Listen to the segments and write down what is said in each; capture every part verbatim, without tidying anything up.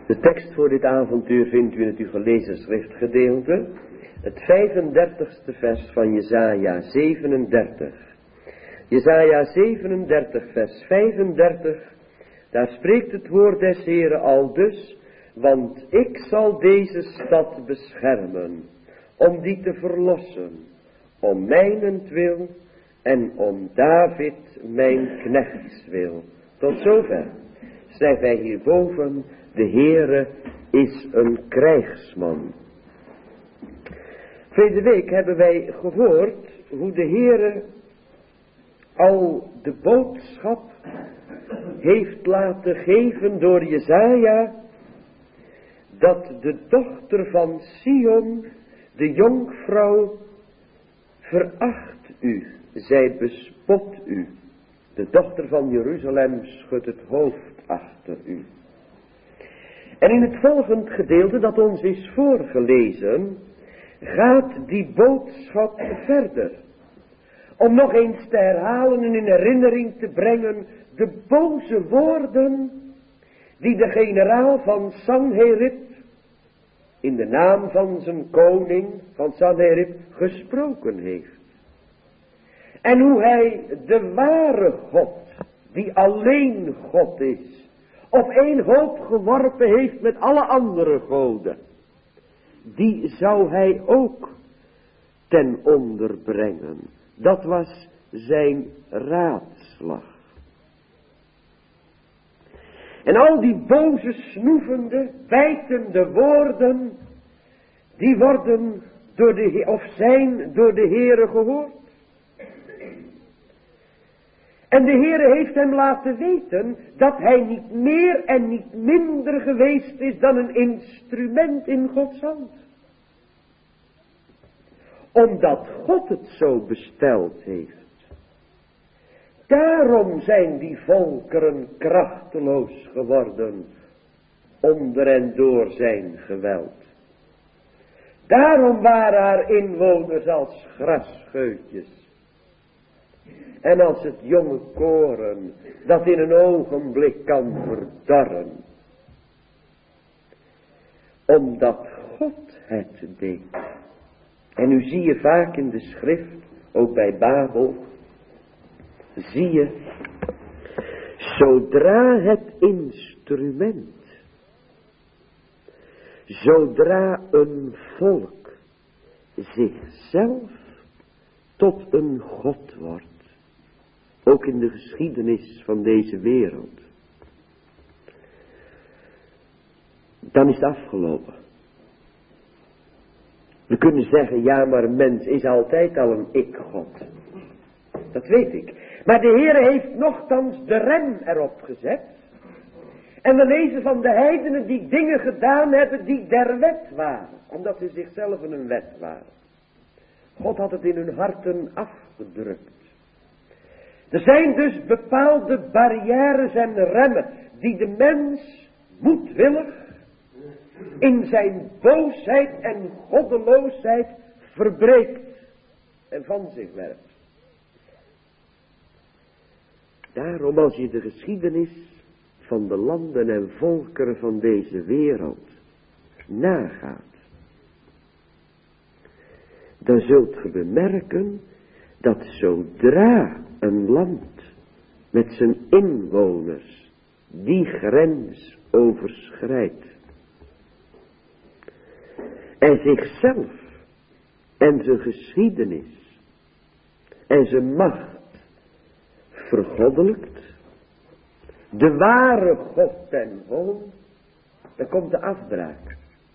De tekst voor dit avontuur vindt u in het u gelezen schriftgedeelte, het vijfendertigste vers van Jesaja zevenendertig. Jesaja zevenendertig vers vijfendertig, daar spreekt het woord des Heeren aldus, want ik zal deze stad beschermen, om die te verlossen, om mijnentwil en om David mijn knechts wil. Tot zover. Schrijft hij hierboven, de Heere is een krijgsman. Vorige week hebben wij gehoord hoe de Heere al de boodschap heeft laten geven door Jesaja, dat de dochter van Sion, de jonkvrouw, veracht u, zij bespot u. De dochter van Jeruzalem schudt het hoofd achter u. En in het volgende gedeelte dat ons is voorgelezen, gaat die boodschap verder. Om nog eens te herhalen en in herinnering te brengen de boze woorden die de generaal van Sanherib in de naam van zijn koning van Sanherib gesproken heeft. En hoe hij de ware God, die alleen God is, op één hoop geworpen heeft met alle andere goden. Die zou hij ook ten onder brengen. Dat was zijn raadslag. En al die boze, snoevende, bijtende woorden, die worden door de, of zijn door de Heere gehoord. En de Heere heeft hem laten weten dat hij niet meer en niet minder geweest is dan een instrument in Gods hand. Omdat God het zo besteld heeft. Daarom zijn die volkeren krachteloos geworden onder en door zijn geweld. Daarom waren haar inwoners als grasscheutjes. En als het jonge koren dat in een ogenblik kan verdorren. Omdat God het deed. En nu zie je vaak in de schrift, ook bij Babel, zie je, zodra het instrument, zodra een volk zichzelf tot een God wordt, ook in de geschiedenis van deze wereld, dan is het afgelopen. We kunnen zeggen, ja, maar een mens is altijd al een ik-God. Dat weet ik. Maar de Heere heeft nochtans de rem erop gezet. En we lezen van de heidenen die dingen gedaan hebben die der wet waren. Omdat ze zichzelf een wet waren. God had het in hun harten afgedrukt. Er zijn dus bepaalde barrières en remmen die de mens moedwillig in zijn boosheid en goddeloosheid verbreekt en van zich werpt. Daarom als je de geschiedenis van de landen en volkeren van deze wereld nagaat, dan zult je bemerken dat zodra een land met zijn inwoners die grens overschrijdt en zichzelf en zijn geschiedenis en zijn macht vergoddelijkt, de ware God ten volle, dan komt de afbraak.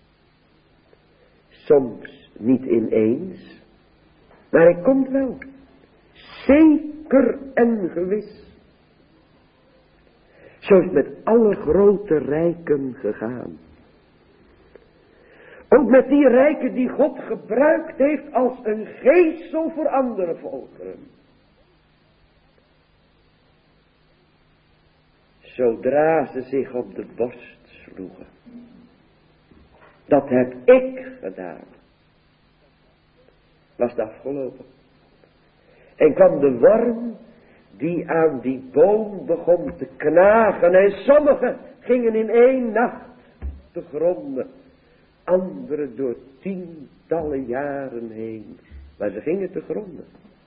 Soms niet ineens, maar hij komt wel. Zeker en gewis. Zo is het met alle grote rijken gegaan. Ook met die rijken die God gebruikt heeft als een geestel voor andere volkeren. Zodra ze zich op de borst sloegen. Dat heb ik gedaan. Was het afgelopen. En kwam de worm die aan die boom begon te knagen. En sommigen gingen in één nacht te gronden. Anderen door tientallen jaren heen. Maar ze gingen te gronden.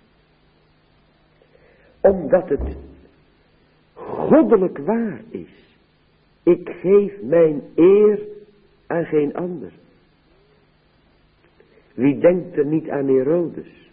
Omdat het goddelijk waar is. Ik geef mijn eer aan geen ander. Wie denkt er niet aan Herodes?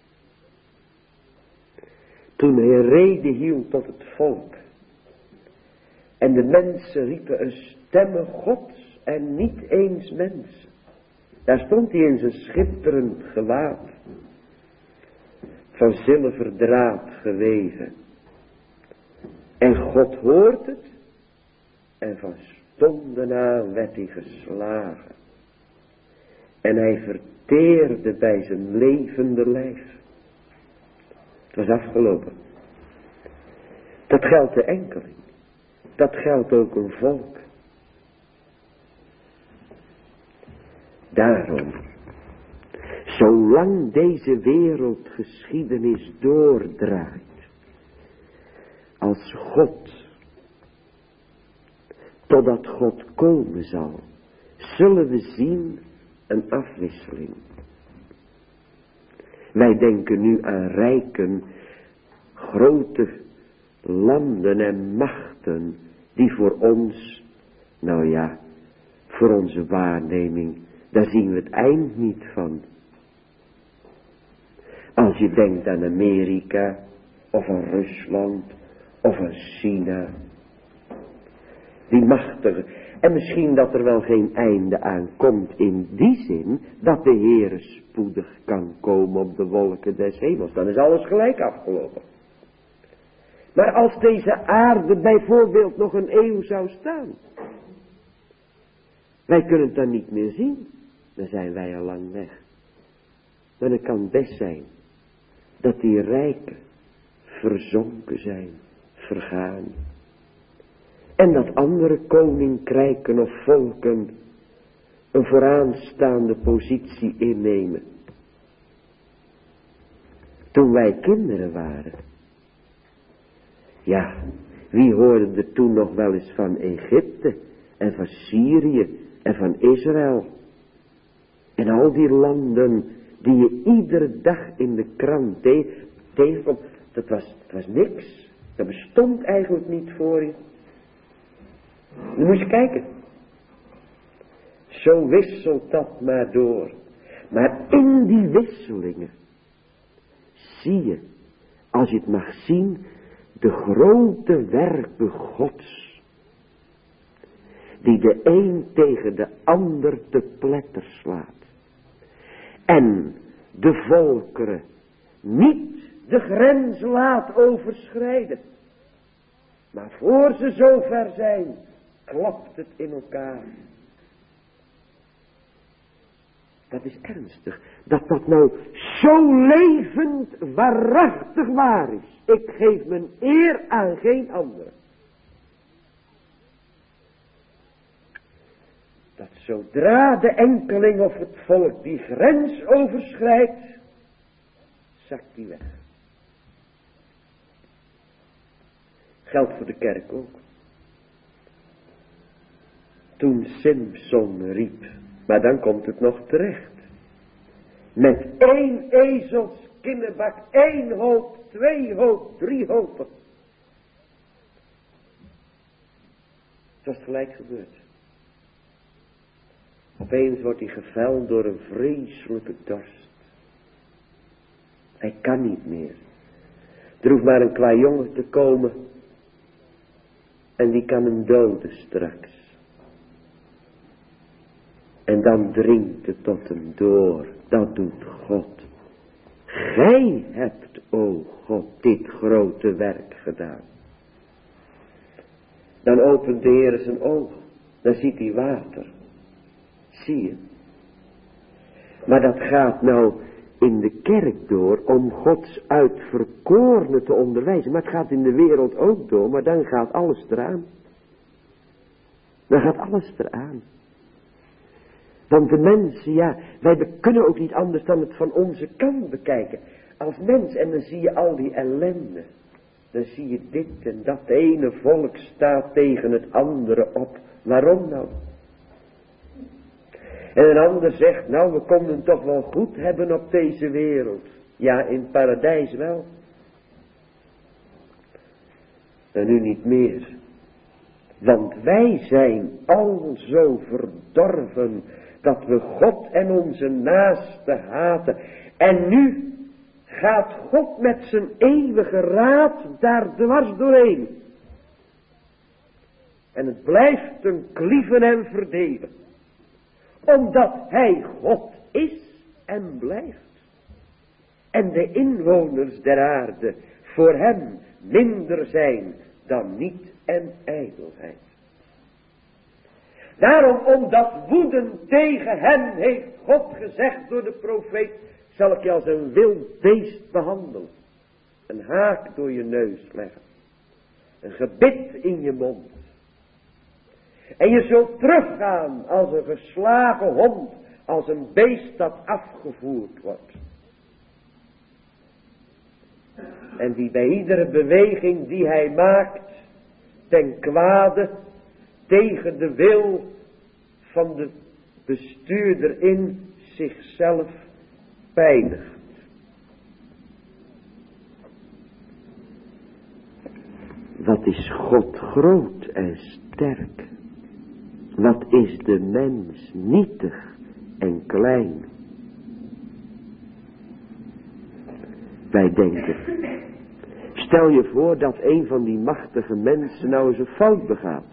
Toen hij rede hield tot het volk. En de mensen riepen een stemme Gods en niet eens mensen. Daar stond hij in zijn schitterend gewaad. Van zilverdraad geweven. En God hoort het. En van stonden aan werd hij geslagen. En hij verteerde bij zijn levende lijf. Het was afgelopen. Dat geldt de enkeling. Dat geldt ook een volk. Daarom, zolang deze wereldgeschiedenis doordraait, als God, totdat God komen zal, zullen we zien een afwisseling. Wij denken nu aan rijken, grote landen en machten, die voor ons, nou ja, voor onze waarneming, daar zien we het eind niet van. Als je denkt aan Amerika, of aan Rusland, of aan China, die machtige, en misschien dat er wel geen einde aan komt in die zin, dat de Heere spoedig kan komen op de wolken des hemels, dan is alles gelijk afgelopen. Maar als deze aarde bijvoorbeeld nog een eeuw zou staan, wij kunnen het dan niet meer zien, dan zijn wij al lang weg. Maar het kan best zijn dat die rijken verzonken zijn, vergaan. En dat andere koninkrijken of volken een vooraanstaande positie innemen. Toen wij kinderen waren. Ja, wie hoorde er toen nog wel eens van Egypte en van Syrië en van Israël? En al die landen die je iedere dag in de krant te- tegenkomt. Dat was, dat was niks. Dat bestond eigenlijk niet voor je. Dan moet je kijken. Zo wisselt dat maar door. Maar in die wisselingen zie je, als je het mag zien, de grote werken Gods. Die de een tegen de ander te pletter slaat. En de volkeren niet de grens laat overschrijden. Maar voor ze zover zijn, klapt het in elkaar. Dat is ernstig. Dat dat nou zo levend waarachtig waar is. Ik geef mijn eer aan geen ander. Dat zodra de enkeling of het volk die grens overschrijdt, zakt die weg. Geldt voor de kerk ook. Toen Simson riep, maar dan komt het nog terecht. Met één ezels kinnebak, één hoop, twee hoop, drie hopen. Het was gelijk gebeurd. Opeens wordt hij geveld door een vreselijke dorst. Hij kan niet meer. Er hoeft maar een klein jongen te komen. En die kan hem doden straks. En dan dringt het tot hem door. Dat doet God. Gij hebt, o God, dit grote werk gedaan. Dan opent de Heer zijn ogen. Dan ziet hij water. Zie je. Maar dat gaat nou in de kerk door om Gods uitverkorenen te onderwijzen. Maar het gaat in de wereld ook door, maar dan gaat alles eraan. Dan gaat alles eraan. Want de mensen, ja, wij kunnen ook niet anders dan het van onze kant bekijken. Als mens, en dan zie je al die ellende. Dan zie je dit en dat. De ene volk staat tegen het andere op. Waarom nou? En een ander zegt, nou we konden toch wel goed hebben op deze wereld. Ja, in het paradijs wel. En nu niet meer. Want wij zijn al zo verdorven dat we God en onze naaste haten. En nu gaat God met zijn eeuwige raad daar dwars doorheen. En het blijft een klieven en verdelen. Omdat hij God is en blijft. En de inwoners der aarde voor hem minder zijn dan niet en ijdelheid. Daarom, omdat woeden tegen hem heeft God gezegd door de profeet, zal ik je als een wild beest behandelen. Een haak door je neus leggen. Een gebit in je mond. En je zult teruggaan als een geslagen hond, als een beest dat afgevoerd wordt. En die bij iedere beweging die hij maakt, ten kwade, tegen de wil van de bestuurder in zichzelf pijnigt. Wat is God groot en sterk? Wat is de mens nietig en klein? Wij denken, stel je voor dat een van die machtige mensen nou eens een fout begaat.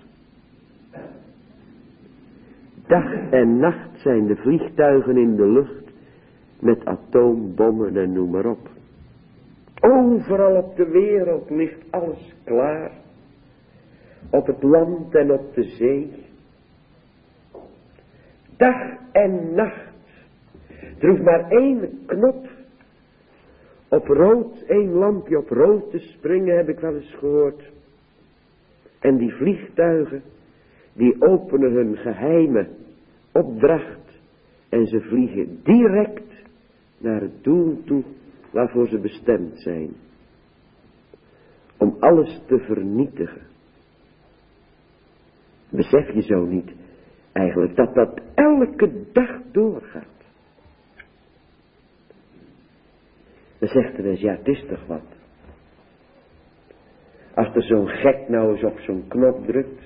Dag en nacht zijn de vliegtuigen in de lucht met atoombommen en noem maar op. Overal op de wereld ligt alles klaar. Op het land en op de zee. Dag en nacht. Er hoeft maar één knop op rood, één lampje op rood te springen, heb ik wel eens gehoord. En die vliegtuigen, die openen hun geheime opdracht en ze vliegen direct naar het doel toe waarvoor ze bestemd zijn. Om alles te vernietigen. Besef je zo niet eigenlijk dat dat elke dag doorgaat? Dan zegt er eens, ja, het is toch wat. Als er zo'n gek nou eens op zo'n knop drukt.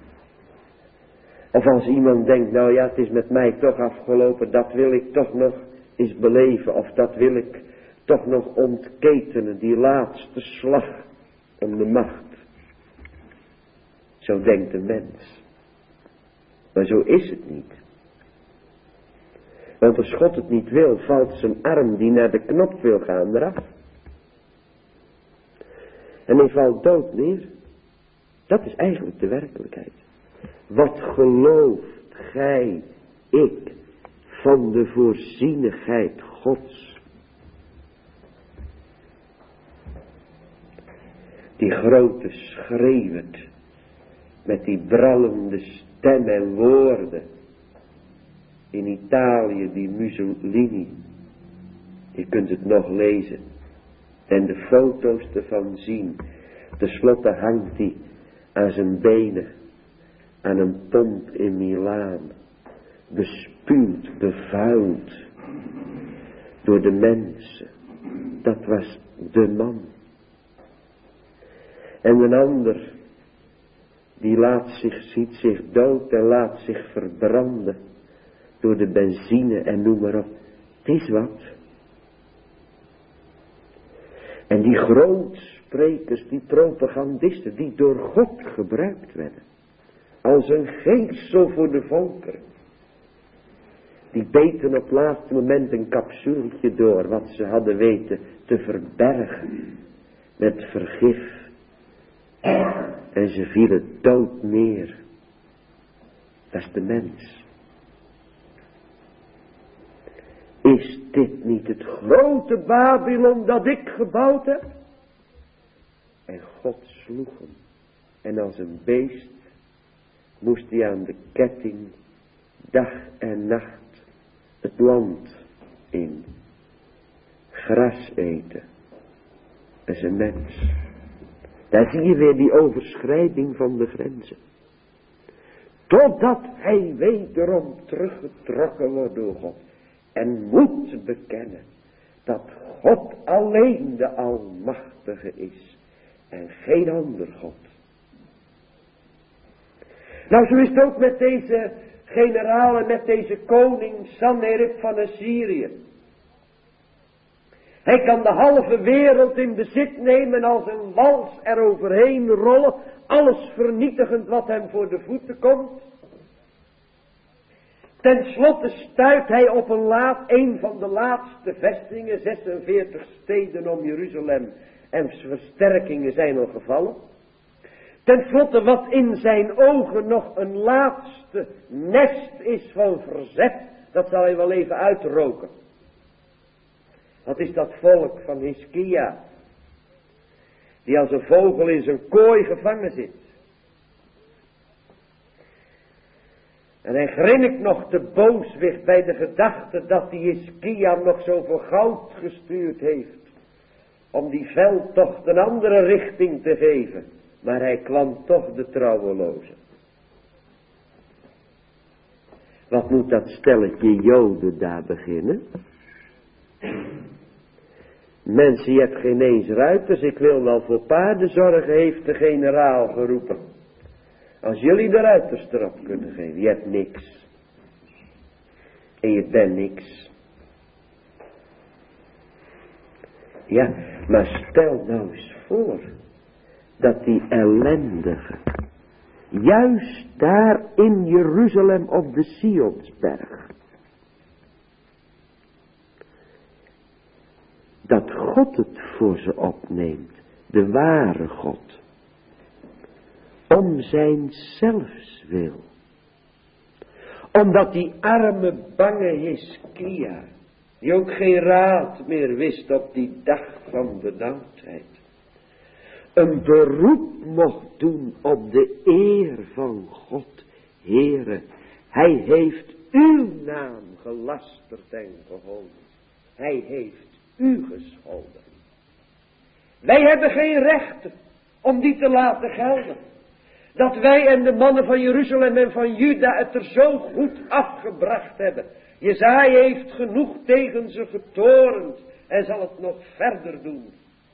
Of als iemand denkt, nou ja, het is met mij toch afgelopen, dat wil ik toch nog eens beleven. Of dat wil ik toch nog ontketenen, die laatste slag om de macht. Zo denkt de mens. Maar zo is het niet. Want als God het niet wil, valt zijn arm die naar de knop wil gaan eraf. En hij valt dood neer. Dat is eigenlijk de werkelijkheid. Wat gelooft gij, ik, van de voorzienigheid Gods? Die grote schreeuwt met die brallende stem en woorden. In Italië, die Mussolini. Je kunt het nog lezen. En de foto's ervan zien. Ten slotte hangt hij aan zijn benen. Aan een pomp in Milaan. Bespuwd, bevuild. Door de mensen. Dat was de man. En een ander. Die laat zich, ziet zich dood en laat zich verbranden. Door de benzine en noem maar op. Het is wat. En die grootsprekers, die propagandisten, die door God gebruikt werden. Als een geestel voor de volkeren. Die beten op het laatste moment een capsuletje door. Wat ze hadden weten te verbergen. Met vergif. En ze vielen dood neer. Dat is de mens. Is dit niet het grote Babylon dat ik gebouwd heb? En God sloeg hem. En als een beest moest hij aan de ketting dag en nacht het land in. Gras eten. Dat is een mens. Daar zie je weer die overschrijding van de grenzen. totdat hij wederom teruggetrokken wordt door God. En moet bekennen dat God alleen de Almachtige is en geen ander God. Nou, zo is het ook met deze generaal en met deze koning Sanherib van Assyrië. Hij kan de halve wereld in bezit nemen als een wals eroverheen rollen, alles vernietigend wat hem voor de voeten komt. Ten slotte stuit hij op een laat, een van de laatste vestingen, zesenveertig steden om Jeruzalem en versterkingen zijn al gevallen. Ten slotte wat in zijn ogen nog een laatste nest is van verzet, dat zal hij wel even uitroken. Wat is dat volk van Hiskia, die als een vogel in zijn kooi gevangen zit. En hij grinnikt nog te booswicht bij de gedachte dat die Hiskia nog zoveel goud gestuurd heeft, om die veldtocht een andere richting te geven. Maar hij kwam toch de trouweloze. Wat moet dat stelletje Joden daar beginnen? Mensen, je hebt geen eens ruiters, ik wil wel voor paarden zorgen, heeft de generaal geroepen. Als jullie de ruiters erop kunnen geven, je hebt niks. En je bent niks. Ja, maar stel nou eens voor dat die ellendige, juist daar in Jeruzalem op de Sionsberg, dat God het voor ze opneemt, de ware God, om zijn zelfs wil. Omdat die arme bange Hiskia, die ook geen raad meer wist op die dag van benauwdheid, een beroep mocht doen op de eer van God. Heere, hij heeft uw naam gelasterd en gehoond. Hij heeft u gescholden. Wij hebben geen recht om die te laten gelden. Dat wij en de mannen van Jeruzalem en van Juda het er zo goed afgebracht hebben. Jesaja heeft genoeg tegen ze getorend en zal het nog verder doen.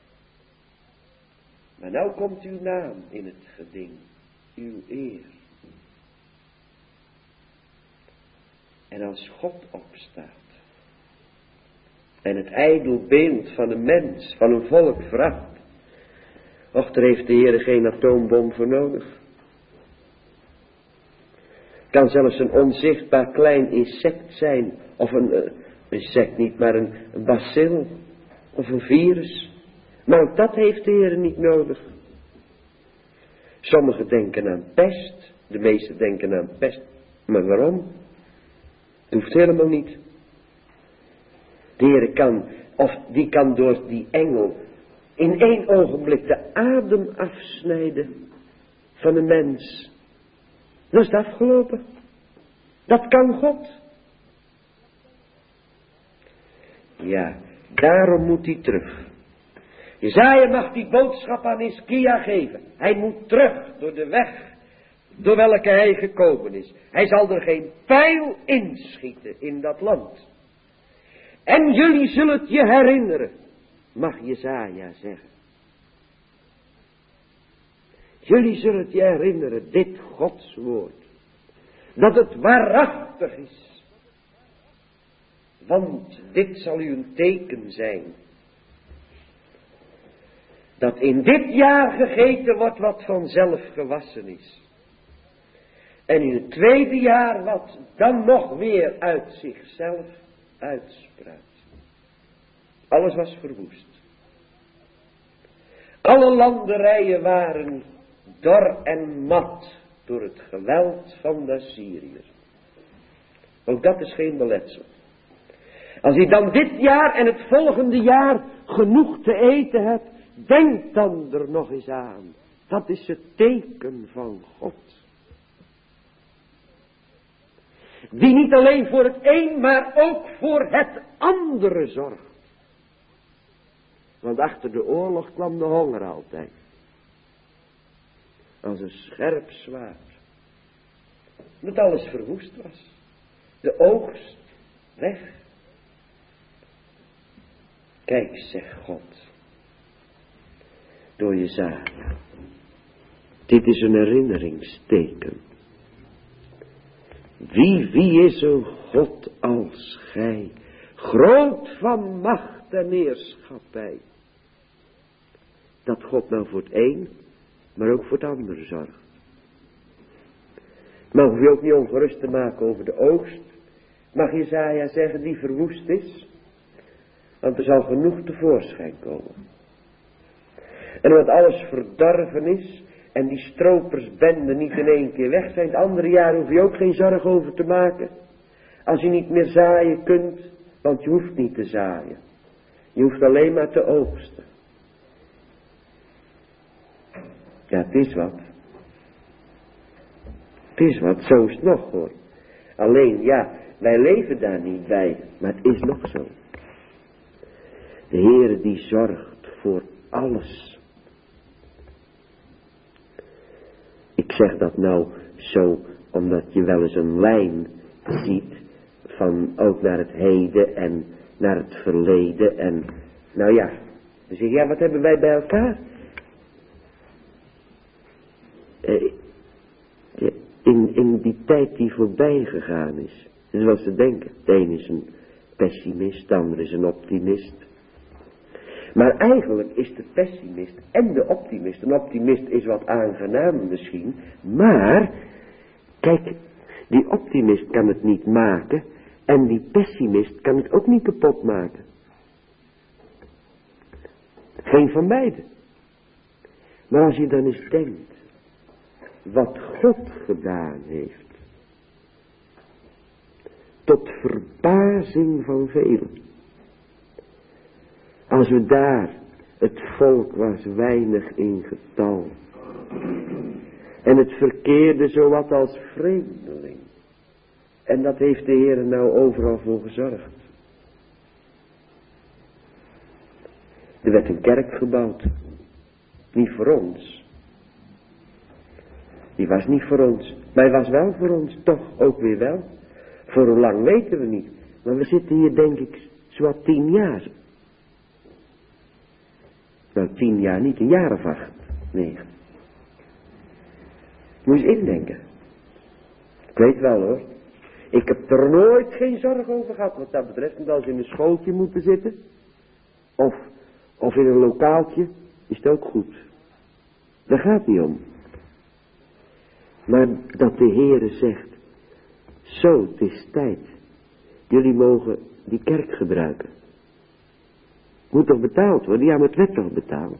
Maar nou komt uw naam in het geding, uw eer. En als God opstaat en het ijdel beeld van een mens, van een volk veracht, och, daar heeft de Heer geen atoombom voor nodig. Kan zelfs een onzichtbaar klein insect zijn, of een, een insect niet, maar een, een bacil, of een virus. Maar ook dat heeft de Heer niet nodig. Sommigen denken aan pest, de meesten denken aan pest. Maar waarom? Het hoeft helemaal niet. De Heer kan, of die kan door die engel in één ogenblik de adem afsnijden van een mens. Dat is het afgelopen. Dat kan God. Ja, daarom moet hij terug. Jesaja mag die boodschap aan Hiskia geven. Hij moet terug door de weg door welke hij gekomen is. Hij zal er geen pijl inschieten in dat land. En jullie zullen het je herinneren, mag Jesaja zeggen. Jullie zullen het je herinneren, dit Gods woord, dat het waarachtig is. Want dit zal u een teken zijn, dat in dit jaar gegeten wordt wat vanzelf gewassen is. En in het tweede jaar wat dan nog weer uit zichzelf uitspruit. Alles was verwoest. Alle landerijen waren dor en mat door het geweld van de Assyriërs. Ook dat is geen beletsel. Als je dan dit jaar en het volgende jaar genoeg te eten hebt, denk dan er nog eens aan. Dat is het teken van God. Die niet alleen voor het een, maar ook voor het andere zorgt. Want achter de oorlog kwam de honger altijd. Als een scherp zwaard. Dat alles verwoest was. De oogst weg. Kijk, zegt God. Door Jesaja. Dit is een herinneringsteken. Wie, wie is een God als gij? Groot van macht en heerschappij. Dat God nou voor het een, maar ook voor het andere zorgt. Maar hoef je ook niet ongerust te maken over de oogst. Mag Jesaja zeggen die verwoest is? Want er zal genoeg tevoorschijn komen. En omdat alles verdorven is en die stropersbenden niet in één keer weg zijn, het andere jaar hoef je ook geen zorg over te maken. Als je niet meer zaaien kunt, want je hoeft niet te zaaien. Je hoeft alleen maar te oogsten. Ja, het is wat. Het is wat, zo is het nog hoor. Alleen, ja, wij leven daar niet bij, maar het is nog zo. De Heere die zorgt voor alles. Ik zeg dat nou zo, omdat je wel eens een lijn ziet van ook naar het heden en naar het verleden. En nou ja, dan zeg je, ja, wat hebben wij bij elkaar? Eh, in, in die tijd die voorbij gegaan is. Dat is wat ze denken. De een is een pessimist, de ander is een optimist. Maar eigenlijk is de pessimist en de optimist. Een optimist is wat aangenaam misschien. Maar, kijk, die optimist kan het niet maken. En die pessimist kan het ook niet kapot maken. Geen van beiden. Maar als je dan eens denkt. Wat God gedaan heeft. Tot verbazing van velen. Als we daar, het volk was weinig in getal. En het verkeerde zowat als vreemdeling. En dat heeft de Heer nou overal voor gezorgd. Er werd een kerk gebouwd. Niet voor ons. Die was niet voor ons. Maar hij was wel voor ons. Toch ook weer wel. Voor hoe lang weten we niet. Maar we zitten hier denk ik zowat tien jaar. Nou, tien jaar niet, een jaar of acht, negen. Moet je eens indenken. Ik weet wel hoor. Ik heb er nooit geen zorg over gehad wat dat betreft. Want als je in een schooltje moeten zitten. Of, of in een lokaaltje. Is het ook goed. Daar gaat het niet om. Maar dat de Heere zegt. Zo, het is tijd. Jullie mogen die kerk gebruiken. Moet toch betaald worden? Ja, maar het werd toch betaald?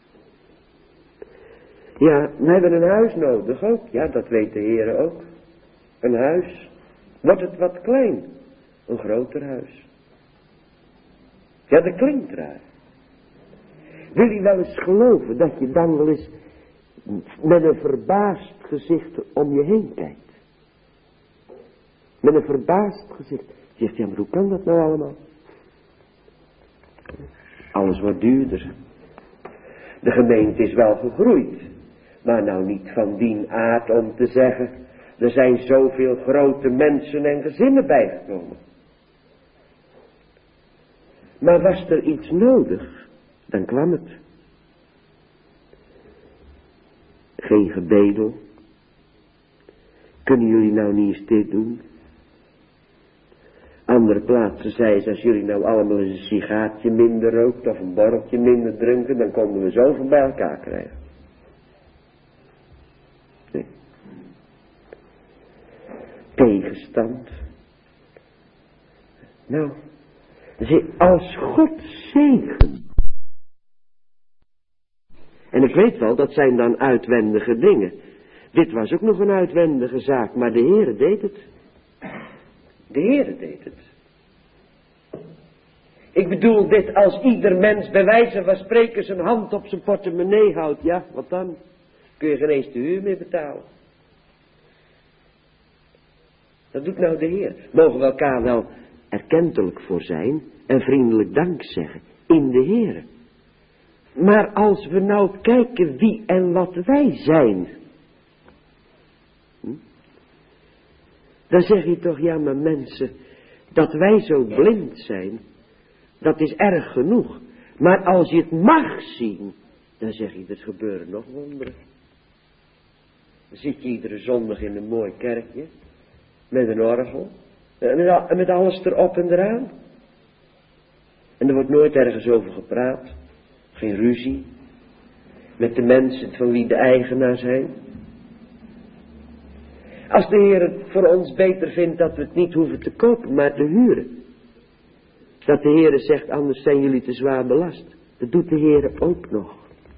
Ja, we hebben een huis nodig ook. Ja, dat weet de Heere ook. Een huis. Wordt het wat klein? Een groter huis. Ja, dat klinkt raar. Wil je wel eens geloven dat je dan wel eens met een verbaasd gezicht om je heen kijkt? Met een verbaasd gezicht. Je zegt, ja, maar hoe kan dat nou allemaal? Alles wordt duurder. De gemeente is wel gegroeid. Maar nou niet van die aard om te zeggen. Er zijn zoveel grote mensen en gezinnen bijgekomen. Maar was er iets nodig, dan kwam het. Geen gebedel. Kunnen jullie nou niet eens dit doen? Andere plaatsen zei ze, als jullie nou allemaal eens een sigaartje minder rookt of een borreltje minder drinken, dan konden we zoveel bij elkaar krijgen. Nee. Tegenstand. Nou, zie, als God zegen. En ik weet wel, dat zijn dan uitwendige dingen. Dit was ook nog een uitwendige zaak, maar de Heere deed het. De Heere deed het. Ik bedoel dit, als ieder mens bij wijze van spreken zijn hand op zijn portemonnee houdt, ja, wat dan? Kun je geen eens de huur meer betalen. Dat doet nou de Heer. Mogen we elkaar wel erkentelijk voor zijn en vriendelijk dank zeggen in de Heere. Maar als we nou kijken wie en wat wij zijn. Hm? Dan zeg je toch, ja maar mensen, dat wij zo blind zijn, dat is erg genoeg. Maar als je het mag zien, dan zeg je, er gebeuren nog wonderen. Dan zit je iedere zondag in een mooi kerkje, met een orgel, en met alles erop en eraan. En er wordt nooit ergens over gepraat, geen ruzie, met de mensen van wie de eigenaar zijn. Als de Heer het voor ons beter vindt dat we het niet hoeven te kopen, maar te huren. Dat de Heer zegt, anders zijn jullie te zwaar belast. Dat doet de Heer ook nog.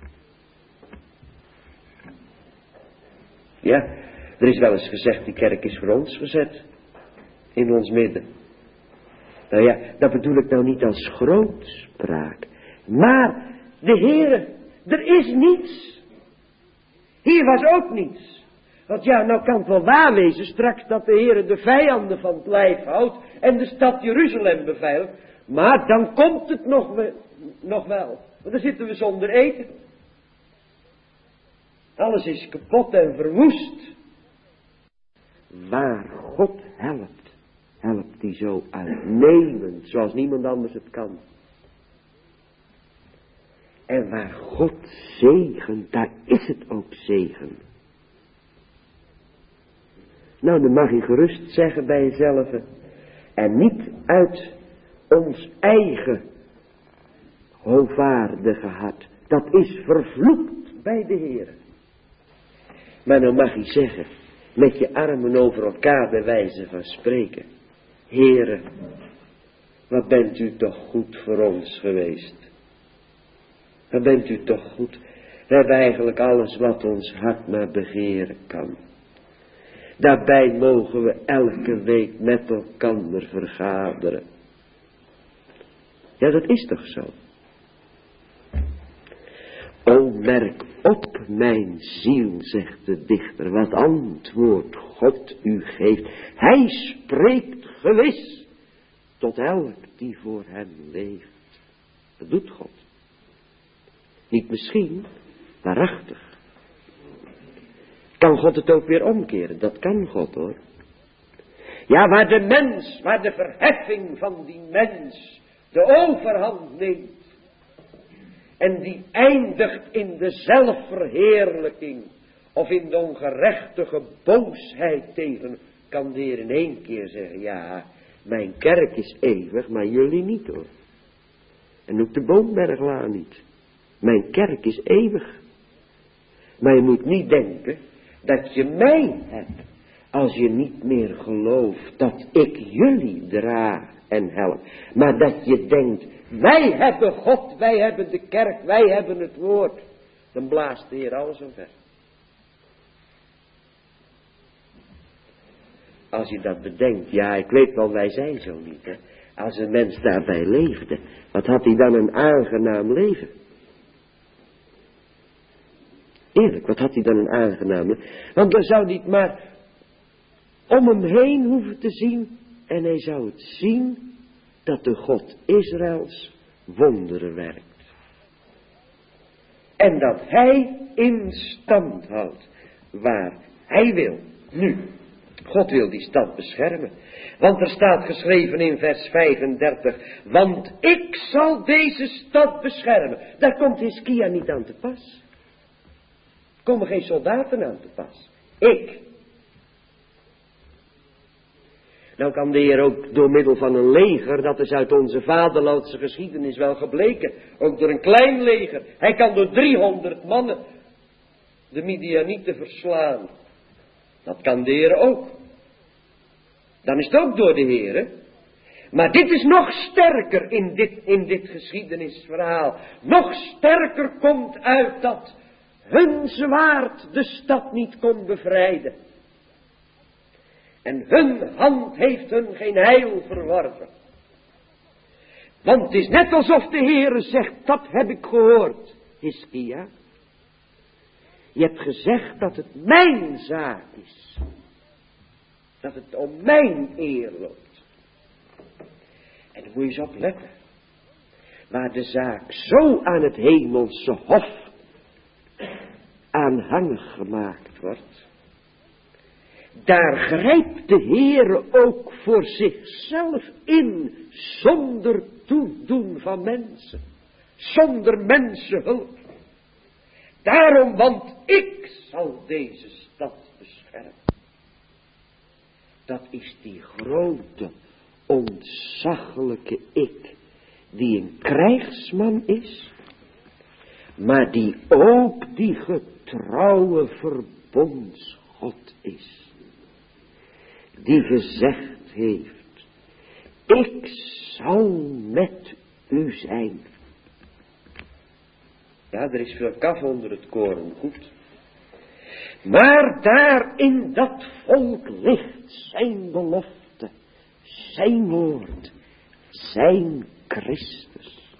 Ja, er is wel eens gezegd, die kerk is voor ons gezet. In ons midden. Nou ja, dat bedoel ik nou niet als grootspraak. Maar, de Heer, er is niets. Hier was ook niets. Want ja, nou kan het wel waar wezen straks dat de Heer de vijanden van het lijf houdt en de stad Jeruzalem beveiligt. Maar dan komt het nog, we, nog wel. Want dan zitten we zonder eten. Alles is kapot en verwoest. Waar God helpt, helpt hij zo uitnemend, zoals niemand anders het kan. En waar God zegent, daar is het ook zegen. Nou, dan mag je gerust zeggen bij jezelf, en niet uit ons eigen hoogwaardige hart. Dat is vervloekt bij de Heer. Maar dan mag je zeggen, met je armen over elkaar bij wijze van spreken. Heere, wat bent u toch goed voor ons geweest. Wat bent u toch goed. We hebben eigenlijk alles wat ons hart maar begeren kan. Daarbij mogen we elke week met elkaar vergaderen. Ja, dat is toch zo. O, merk op mijn ziel, zegt de dichter, wat antwoord God u geeft. Hij spreekt gewis tot elk die voor hem leeft. Dat doet God. Niet misschien, waarachtig. Kan God het ook weer omkeren? Dat kan God hoor. Ja, waar de mens, waar de verheffing van die mens de overhand neemt. En die eindigt in de zelfverheerlijking. Of in de ongerechtige boosheid tegen. Kan de Heer in één keer zeggen. Ja, mijn kerk is eeuwig, maar jullie niet hoor. En ook de Boomberglaan niet. Mijn kerk is eeuwig. Maar je moet niet denken dat je mij hebt. Als je niet meer gelooft dat ik jullie draag en help. Maar dat je denkt, wij hebben God, wij hebben de kerk, wij hebben het woord. Dan blaast de Heer alles omver. Als je dat bedenkt, ja ik weet wel, wij zijn zo niet. Hè? Als een mens daarbij leefde, wat had hij dan een aangenaam leven? Eerlijk, wat had hij dan een aangenaam leven? Want dan zou hij het maar om hem heen hoeven te zien. En hij zou het zien dat de God Israëls wonderen werkt. En dat hij in stand houdt waar hij wil. Nu, God wil die stad beschermen. Want er staat geschreven in vers vijfendertig. Want ik zal deze stad beschermen. Daar komt Hiskia niet aan te pas. Er komen geen soldaten aan te pas. Ik. Nou kan de Heer ook door middel van een leger, dat is uit onze vaderlandse geschiedenis wel gebleken, ook door een klein leger. Hij kan door driehonderd mannen de Midianieten verslaan. Dat kan de Heer ook. Dan is het ook door de Heer. Maar dit is nog sterker in dit, in dit geschiedenisverhaal. Nog sterker komt uit dat hun zwaard de stad niet kon bevrijden. En hun hand heeft hun geen heil verworven. Want het is net alsof de Heere zegt, dat heb ik gehoord, Hiskia. Je hebt gezegd dat het mijn zaak is. Dat het om mijn eer loopt. En dan moet je eens op letten. Waar de zaak zo aan het hemelse hof aanhangig gemaakt wordt. daar grijpt de Heere ook voor zichzelf in, zonder toedoen van mensen, zonder mensenhulp. Daarom, want ik zal deze stad beschermen. Dat is die grote, ontzaglijke ik, die een krijgsman is, maar die ook die getrouwe verbondsgod is. Die gezegd heeft, ik zal met u zijn. Ja, er is veel kaf onder het koren, goed. Maar daar in dat volk ligt zijn belofte, zijn woord, zijn Christus.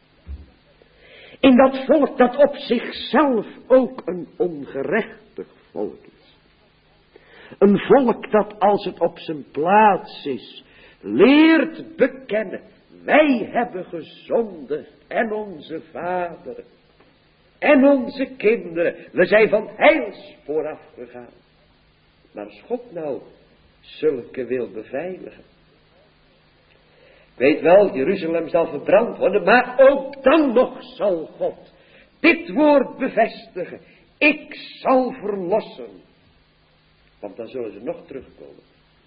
In dat volk dat op zichzelf ook een ongerechtig volk is. Een volk dat als het op zijn plaats is, leert bekennen, wij hebben gezondigd en onze vaderen. En onze kinderen, we zijn van heilspoor afgegaan. Maar als God nou zulke wil beveiligen. Weet wel, Jeruzalem zal verbrand worden, maar ook dan nog zal God dit woord bevestigen. Ik zal verlossen. Want dan zullen ze nog terugkomen.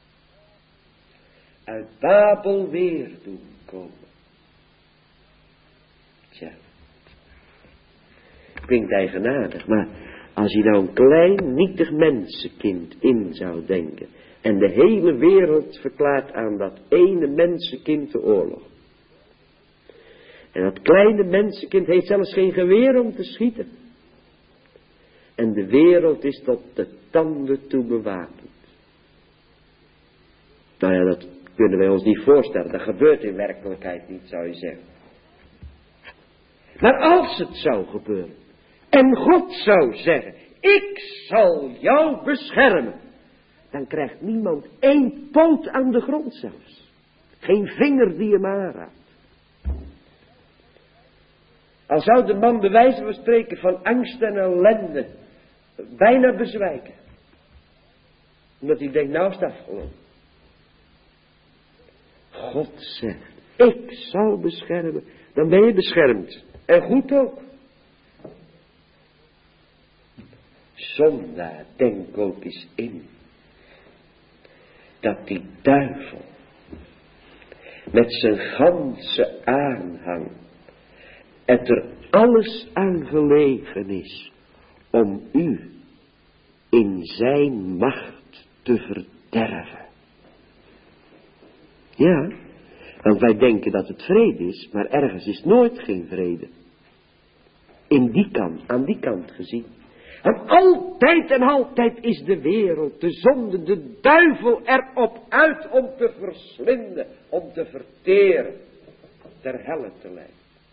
Uit Babel weer doen komen. Tja. Klinkt eigenaardig, maar als je nou een klein, nietig mensenkind in zou denken, en de hele wereld verklaart aan dat ene mensenkind de oorlog. En dat kleine mensenkind heeft zelfs geen geweer om te schieten. En de wereld is tot de tanden toe bewapend. Nou ja, dat kunnen wij ons niet voorstellen. Dat gebeurt in werkelijkheid niet, zou je zeggen. Maar als het zou gebeuren, en God zou zeggen, ik zal jou beschermen, dan krijgt niemand één poot aan de grond zelfs. Geen vinger die hem aanraakt. Al zou de man bij wijze van spreken van angst en ellende bijna bezwijken. Omdat hij denkt, nou is het afgelopen. God zegt, ik zal beschermen, dan ben je beschermd. En goed ook. Zondaar, denk ook eens in. Dat die duivel met zijn ganse aanhang het er alles aan gelegen is om u in zijn macht te verderven. Ja, want wij denken dat het vrede is, maar ergens is nooit geen vrede. In die kant, aan die kant gezien. En altijd en altijd is de wereld, de zonde, de duivel erop uit om te verslinden, om te verteren, ter helle te leiden.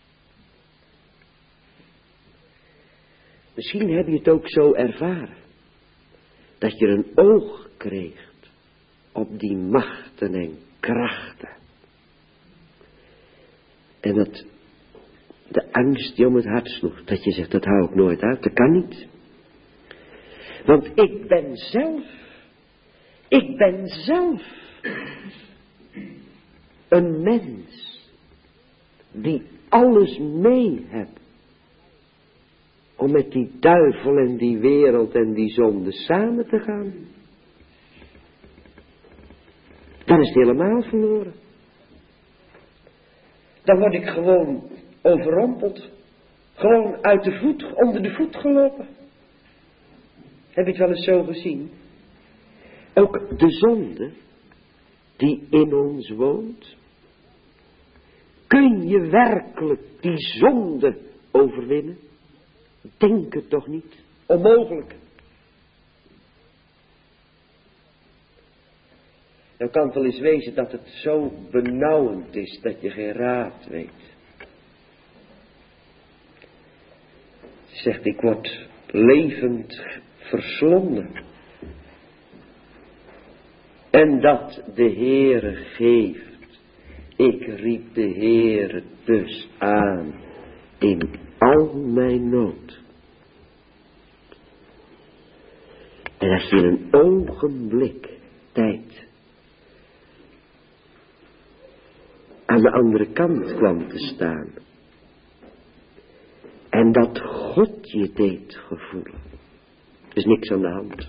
Misschien heb je het ook zo ervaren, dat je een oog kreeg op die machten en krachten. En dat de angst je om het hart sloeg, dat je zegt, dat hou ik nooit uit, dat kan niet. Want ik ben zelf, ik ben zelf een mens die alles mee hebt om met die duivel en die wereld en die zonde samen te gaan. Dan is het helemaal verloren. Dan word ik gewoon overrompeld, gewoon uit de voet, onder de voet gelopen. Heb je het wel eens zo gezien? Ook de zonde die in ons woont. Kun je werkelijk die zonde overwinnen? Denk het toch niet? Onmogelijk. Dan kan het wel eens wezen dat het zo benauwend is dat je geen raad weet. Ze zegt, ik word levend verslonden. En dat de Heere geeft. Ik riep de Heere dus aan in al mijn nood. En als je in een ogenblik tijd aan de andere kant kwam te staan. En dat God je deed gevoelen. Er is niks aan de hand.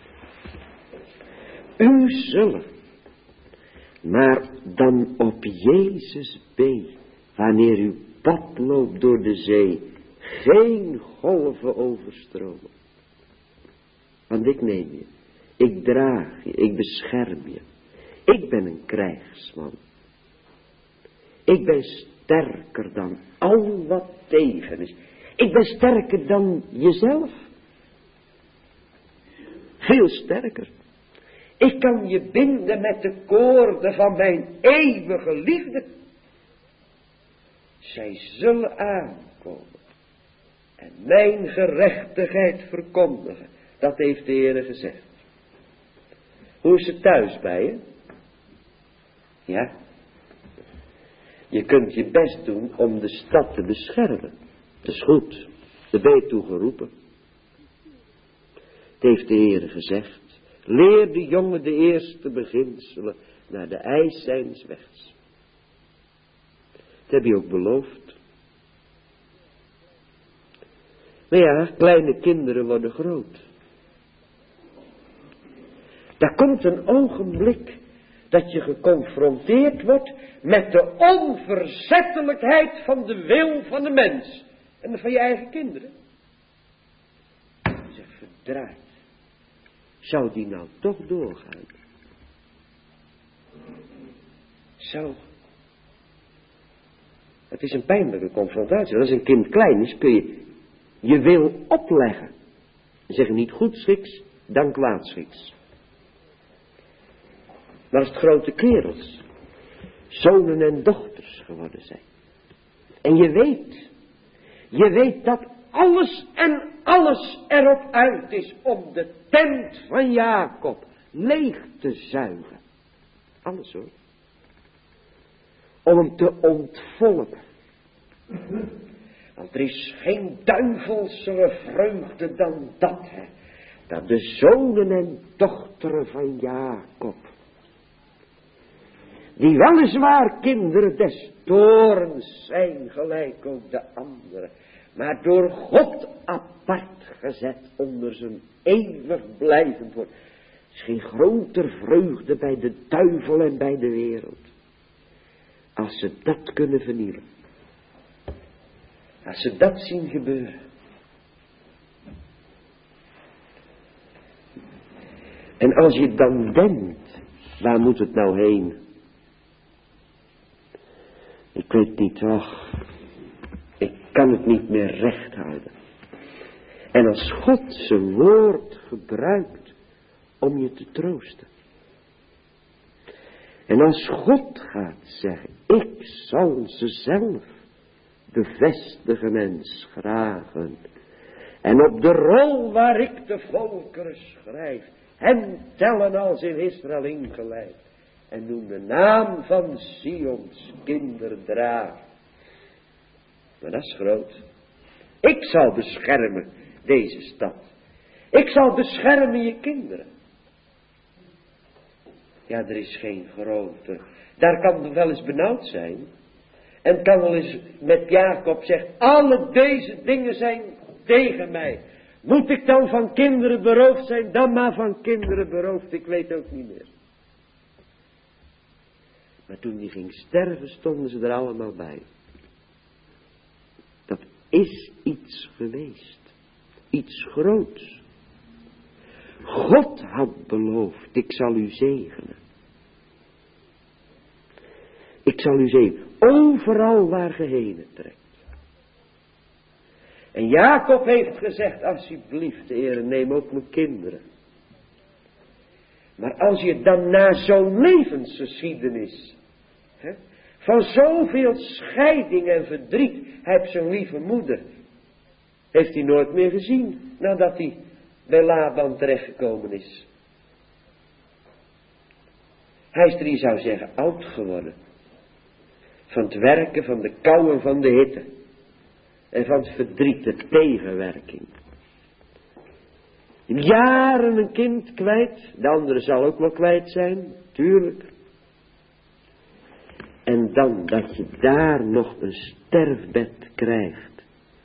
U zullen, maar dan op Jezus bee, wanneer uw pad loopt door de zee, geen golven overstromen. Want ik neem je, ik draag je, ik bescherm je. Ik ben een krijgsman. Ik ben sterker dan al wat tegen is. Ik ben sterker dan jezelf. Veel sterker. Ik kan je binden met de koorden van mijn eeuwige liefde. Zij zullen aankomen en mijn gerechtigheid verkondigen. Dat heeft de Heer gezegd. Hoe is het thuis bij je? Ja. Je kunt je best doen om de stad te beschermen. Dat is goed. Daar ben je toe geroepen. Het heeft de Heer gezegd. Leer de jongen de eerste beginselen naar de eis zijns wegs. Dat heb je ook beloofd. Maar ja, kleine kinderen worden groot. Daar komt een ogenblik dat je geconfronteerd wordt met de onverzettelijkheid van de wil van de mens. En van je eigen kinderen. Zeg, verdraaid. Zou die nou toch doorgaan? Zo. Het is een pijnlijke confrontatie. Als een kind klein is, kun je je wil opleggen. En zeggen niet goed schiks, dan kwaad schiks. Maar als het grote kerels, zonen en dochters geworden zijn. En je weet, je weet dat alles en alles erop uit is om de tent van Jacob leeg te zuigen. Alles hoor. Om hem te ontvolken. Want er is geen duivelsere vreugde dan dat, hè. Dat de zonen en dochteren van Jacob, die weliswaar kinderen des toorns zijn, gelijk ook de anderen, maar door God apart gezet onder zijn eeuwig blijvend wordt. Er is geen groter vreugde bij de duivel en bij de wereld, als ze dat kunnen vernielen. Als ze dat zien gebeuren. En als je dan denkt, waar moet het nou heen? Ik weet niet, ach, ik kan het niet meer recht houden. En als God zijn woord gebruikt om je te troosten. En als God gaat zeggen, ik zal ze zelf bevestigen en schragen. En op de rol waar ik de volkeren schrijf, hen tellen als in Israël ingeleid. En doen de naam van Sions kinder dragen. Maar dat is groot. Ik zal beschermen deze stad. Ik zal beschermen je kinderen. Ja, er is geen groter. Daar kan het wel eens benauwd zijn. En het kan wel eens met Jacob zeggen, alle deze dingen zijn tegen mij. Moet ik dan van kinderen beroofd zijn? Dan maar van kinderen beroofd. Ik weet ook niet meer. Maar toen hij ging sterven, stonden ze er allemaal bij. Dat is iets geweest. Iets groots. God had beloofd, ik zal u zegenen. Ik zal u zegenen, overal waar ge heen trekt. En Jacob heeft gezegd, alsjeblieft, Heere, neem ook mijn kinderen. Maar als je dan na zo'n levensgeschiedenis, hè, van zoveel scheiding en verdriet, hij heeft zo'n lieve moeder, heeft hij nooit meer gezien, nadat hij bij Laban terechtgekomen is. Hij is er, je zou zeggen, oud geworden. Van het werken, van de kou en van de hitte. En van het verdriet, de tegenwerking. Jaren een kind kwijt, de andere zal ook wel kwijt zijn, tuurlijk. En dan dat je daar nog een sterfbed krijgt.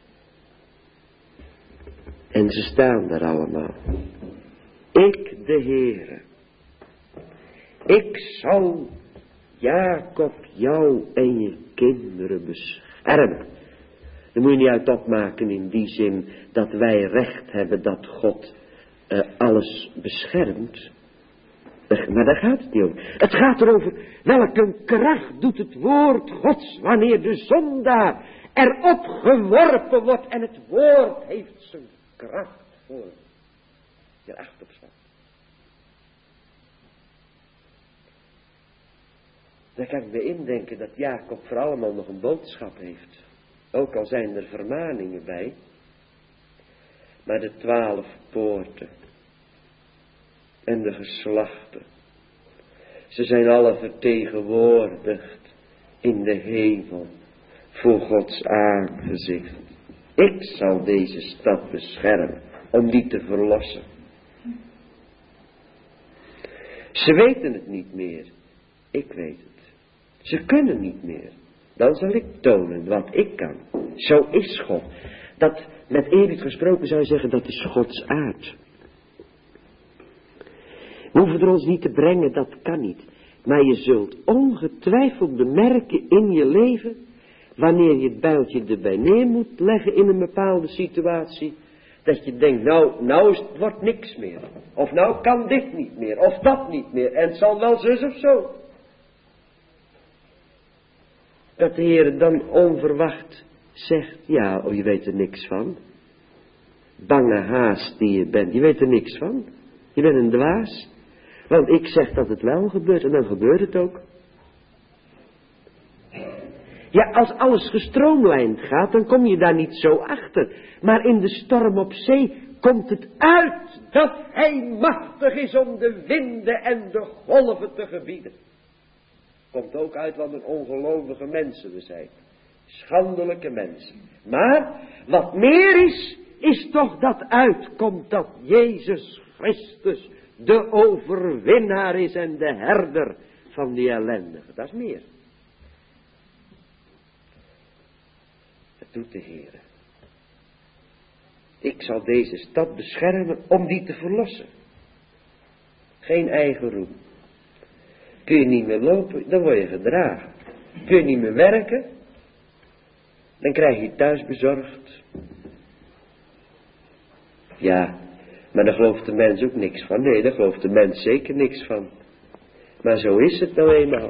En ze staan daar allemaal. Ik de Heere. Ik zal Jacob, jou en je kinderen beschermen. Dat moet je niet uit opmaken in die zin dat wij recht hebben dat God uh, alles beschermt. Maar daar gaat het niet over. Het gaat erover welke kracht doet het woord Gods wanneer de zondaar erop geworpen wordt en het woord heeft zijn kracht voor je acht op staat. Dan kan ik me indenken dat Jacob voor allemaal nog een boodschap heeft. Ook al zijn er vermaningen bij. Maar de twaalf poorten. En de geslachten. Ze zijn alle vertegenwoordigd in de hemel. Voor Gods aangezicht. Ik zal deze stad beschermen. Om die te verlossen. Ze weten het niet meer. Ik weet het. Ze kunnen niet meer. Dan zal ik tonen wat ik kan. Zo is God. Dat met eerlijk gesproken zou je zeggen, dat is Gods aard. We hoeven er ons niet te brengen, dat kan niet. Maar je zult ongetwijfeld bemerken in je leven, wanneer je het bijltje erbij neer moet leggen in een bepaalde situatie, dat je denkt, nou, nou is, het wordt niks meer. Of nou kan dit niet meer, of dat niet meer. En het zal wel zus of zo. Dat de Heer dan onverwacht zegt, ja, oh, je weet er niks van. Bange haast die je bent, je weet er niks van. Je bent een dwaas. Want ik zeg dat het wel gebeurt en dan gebeurt het ook. Ja, als alles gestroomlijnd gaat, dan kom je daar niet zo achter. Maar in de storm op zee komt het uit dat hij machtig is om de winden en de golven te gebieden. Komt ook uit wat een ongelovige mensen we zijn. Schandelijke mensen. Maar wat meer is, is toch dat uitkomt dat Jezus Christus de overwinnaar is en de herder van die ellendige. Dat is meer. Dat doet de Heer. Ik zal deze stad beschermen om die te verlossen. Geen eigen roem. Kun je niet meer lopen, dan word je gedragen. Kun je niet meer werken, dan krijg je thuis bezorgd. Ja, maar daar gelooft de mens ook niks van. Nee, daar gelooft de mens zeker niks van. Maar zo is het nou eenmaal.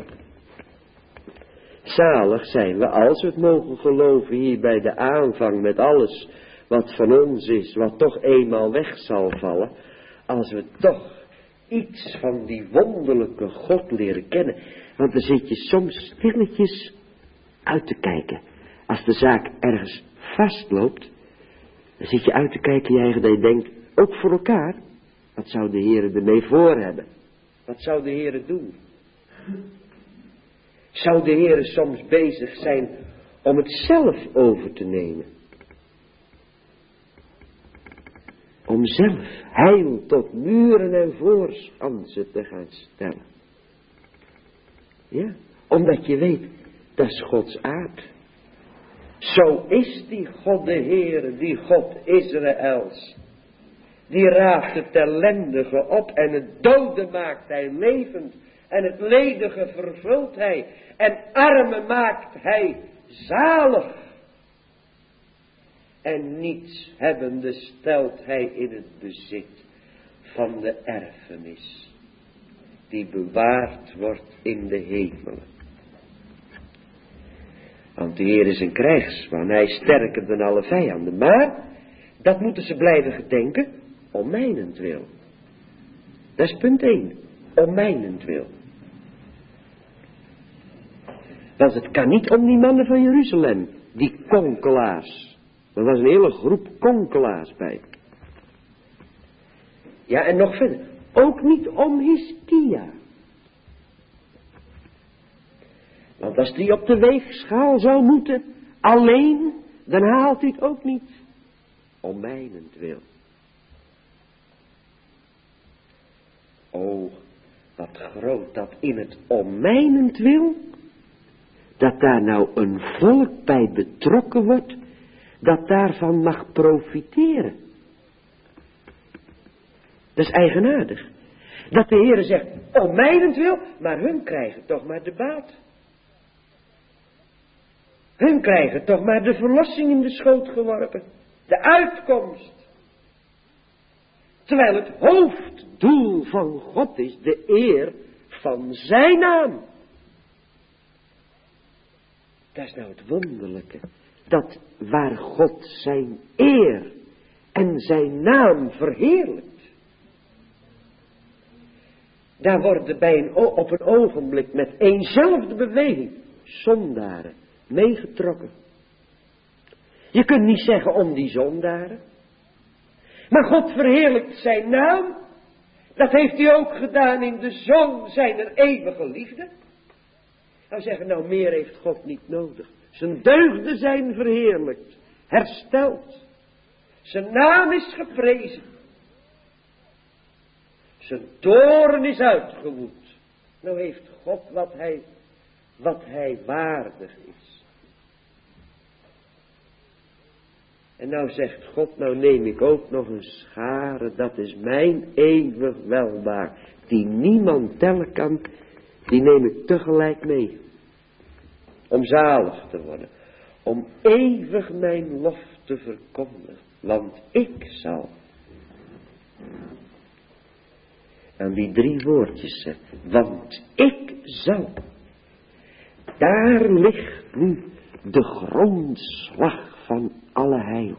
Zalig zijn we als we het mogen geloven hier bij de aanvang met alles wat van ons is, wat toch eenmaal weg zal vallen. Als we toch iets van die wonderlijke God leren kennen. Want dan zit je soms stilletjes uit te kijken. Als de zaak ergens vastloopt, dan zit je uit te kijken je eigen dat je denkt, ook voor elkaar, wat zou de Heer ermee voor hebben? Wat zou de Heer doen? Zou de Heer soms bezig zijn om het zelf over te nemen? Om zelf heil tot muren en voorschansen te gaan stellen. Ja, omdat je weet, dat is Gods aard. Zo is die God de Heere, die God Israëls. Die raapt het ellendige op en het dode maakt hij levend. En het ledige vervult hij. En armen maakt hij zalig. En niets hebbende stelt hij in het bezit van de erfenis. Die bewaard wordt in de hemelen. Want de Heer is een krijgsman. Hij is sterker dan alle vijanden. Maar dat moeten ze blijven gedenken. Om mijnentwil. Dat is punt één. Om mijnentwil. Want het kan niet om die mannen van Jeruzalem. Die konkelaars. Er was een hele groep konkelaars bij. Ja, en nog verder. Ook niet om Hiskia. Want als die op de weegschaal zou moeten, alleen, dan haalt hij het ook niet. Om mijnentwil. Wat groot dat in het om mijnentwil, dat daar nou een volk bij betrokken wordt, dat daarvan mag profiteren. Dat is eigenaardig. Dat de Heere zegt, om mijnentwil, maar hun krijgen toch maar de baat. Hun krijgen toch maar de verlossing in de schoot geworpen. De uitkomst. Terwijl het hoofddoel van God is de eer van zijn naam. Dat is nou het wonderlijke. Dat waar God zijn eer en zijn naam verheerlijkt. Daar worden bij een, op een ogenblik met eenzelfde beweging zondaren meegetrokken. Je kunt niet zeggen om die zondaren. Maar God verheerlijkt zijn naam. Dat heeft hij ook gedaan in de zoon zijner eeuwige liefde. Nou zeggen, nou meer heeft God niet nodig. Zijn deugden zijn verheerlijkt, hersteld. Zijn naam is geprezen. Zijn toorn is uitgewoed. Nou heeft God wat hij, wat hij waardig is. En nou zegt God, nou neem ik ook nog een schare, dat is mijn eeuwig welbaar. Die niemand tellen kan, die neem ik tegelijk mee. Om zalig te worden. Om eeuwig mijn lof te verkondigen. Want ik zal. Aan die drie woordjes zeggen. Want ik zal. Daar ligt nu de grondslag van alle heil.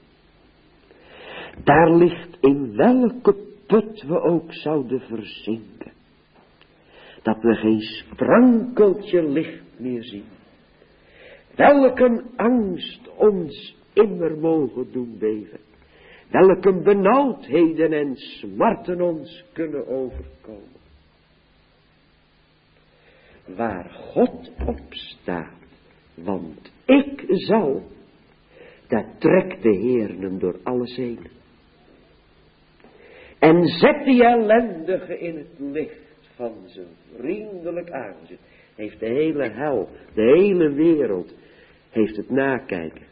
Daar ligt in welke put we ook zouden verzinken. Dat we geen sprankeltje licht meer zien. Welke angst ons immer mogen doen beven. Welke benauwdheden en smarten ons kunnen overkomen. Waar God op staat, want ik zal, daar trekt de Heer hem door alles heen. En zet die ellendige in het licht van zijn vriendelijk aanzicht. Heeft de hele hel, de hele wereld, heeft het nakijken.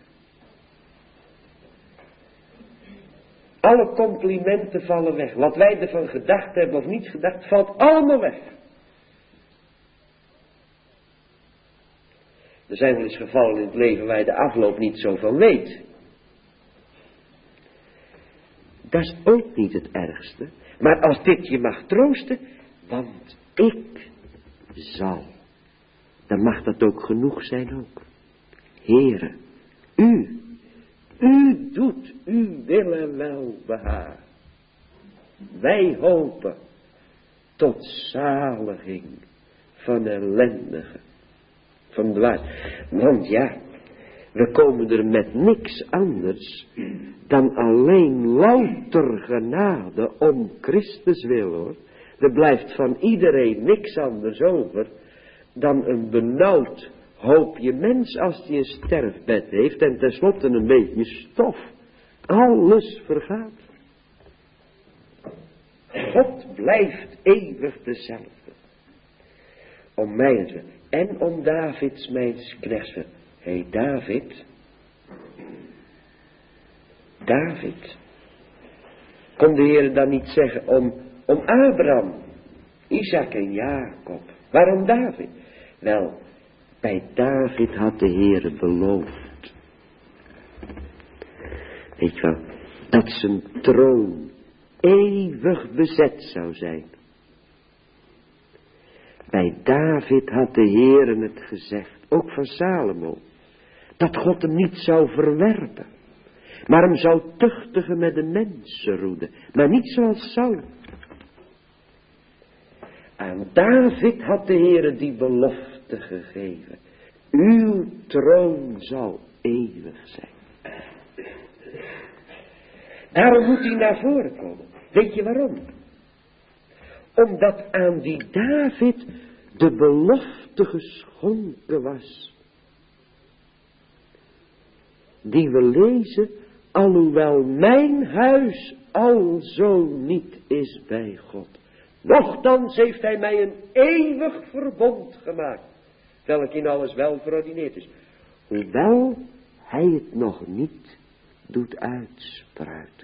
Alle complimenten vallen weg. Wat wij ervan gedacht hebben of niet gedacht, valt allemaal weg. Er zijn wel eens gevallen in het leven waar je de afloop niet zo van weet. Dat is ook niet het ergste. Maar als dit je mag troosten, want ik zal. Dan mag dat ook genoeg zijn ook. Heere, u, u doet uw willen wel behagen. Wij hopen tot zaliging van ellendigen, van dwaas. Want ja, we komen er met niks anders dan alleen louter genade om Christus wil, hoor. Er blijft van iedereen niks anders over dan een benauwd hoopje mens als die een sterfbed heeft en tenslotte een beetje stof. Alles vergaat. God blijft eeuwig dezelfde. Om mijnentwil en om Davids mijns knechts. Hé hey David. David. Kon de Heer dan niet zeggen om, om Abraham, Isaac en Jacob. Waarom David? Wel, bij David had de Heer beloofd. Weet je wel, dat zijn troon eeuwig bezet zou zijn. Bij David had de Heer het gezegd, ook van Salomo, dat God hem niet zou verwerpen, maar hem zou tuchtigen met de mensenroede, maar niet zoals Saul. Aan David had de Heer die belofte gegeven. Uw troon zal eeuwig zijn. Daarom moet hij naar voren komen. Weet je waarom? Omdat aan die David de belofte geschonken was. Die we lezen, alhoewel mijn huis alzo niet is bij God. Nochtans heeft hij mij een eeuwig verbond gemaakt, welk in alles wel verordineerd is. Hoewel hij het nog niet doet uitspruiten.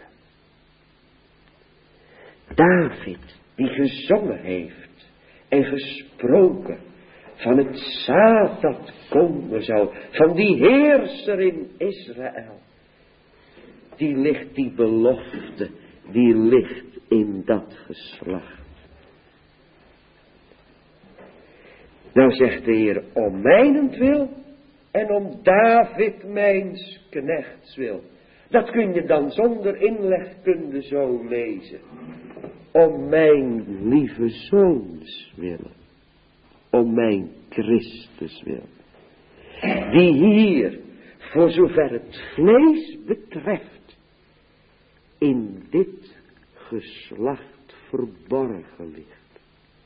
David, die gezongen heeft en gesproken van het zaad dat komen zou, van die heerser in Israël. Die ligt, die belofte, die ligt in dat geslacht. Nou zegt de Heer, om mijnentwil en om David mijns knechts wil. Dat kun je dan zonder inlegkunde zo lezen. Om mijn lieve zoons willen. Om mijn Christus wil. Die hier, voor zover het vlees betreft, in dit geslacht verborgen ligt.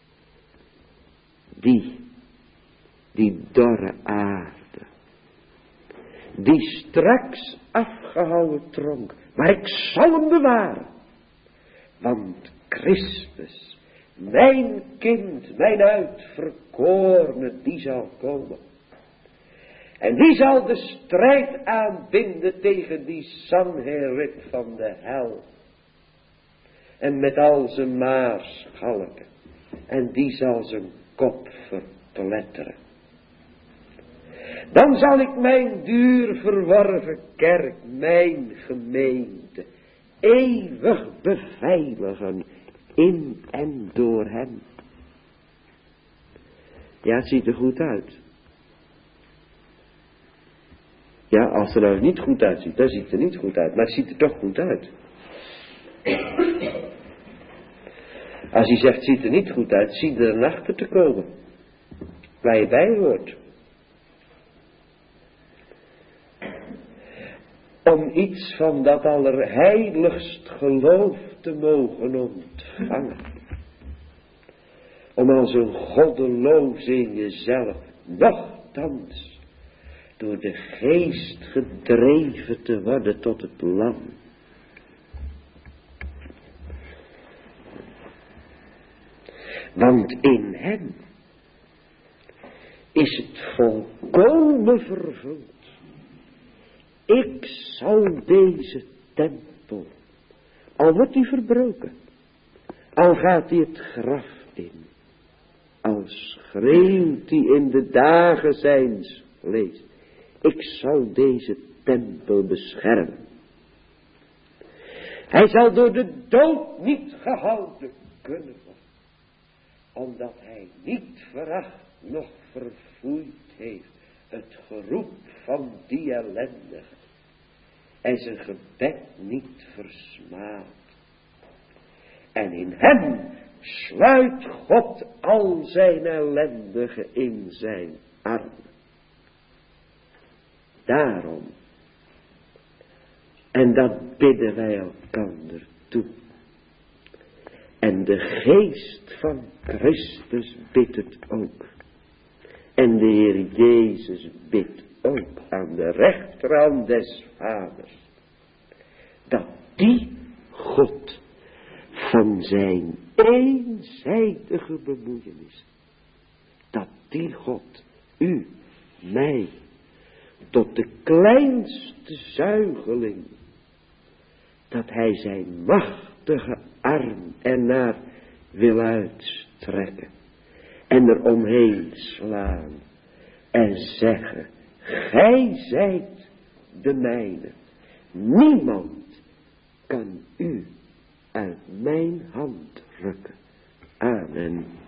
Die, die dorre aarde. Die straks afgehouwen tronk. Maar ik zal hem bewaren. Want Christus, mijn kind, mijn uitverkorene, die zal komen. En die zal de strijd aanbinden tegen die Sanherib van de hel. En met al zijn maarschalken. En die zal zijn kop verpletteren. Dan zal ik mijn duur verworven kerk, mijn gemeente, eeuwig beveiligen in en door hem. Ja, het ziet er goed uit. Ja, als het er niet goed uitziet, dan ziet het er niet goed uit. Maar het ziet er toch goed uit. Als hij zegt, het ziet er niet goed uit, zie er naar achter te komen. Waar je bij hoort. Om iets van dat allerheiligst geloof te mogen ontvangen. Om als een goddeloos in jezelf, nochtans, door de geest gedreven te worden tot het lam. Want in hem is het volkomen vervuld. Ik zal deze tempel, al wordt die verbroken, al gaat hij het graf in, al schreeuwt hij in de dagen zijns vlees, ik zal deze tempel beschermen. Hij zal door de dood niet gehouden kunnen worden, omdat hij niet veracht noch verfoeid heeft het geroep van die ellendige en zijn gebed niet versmaad. En in hem sluit God al zijn ellendigen in zijn armen. Daarom, en dat bidden wij elkander toe. En de geest van Christus bidt het ook. En de Heer Jezus bidt ook aan de rechterhand des Vaders. Dat die God van zijn eenzijdige bemoeienis. Dat die God u, mij, tot de kleinste zuigeling. Dat hij zijn machtige arm ernaar wil uitstrekken. En er omheen slaan. En zeggen. Gij zijt de mijne. Niemand kan u uit mijn hand rukken. Amen.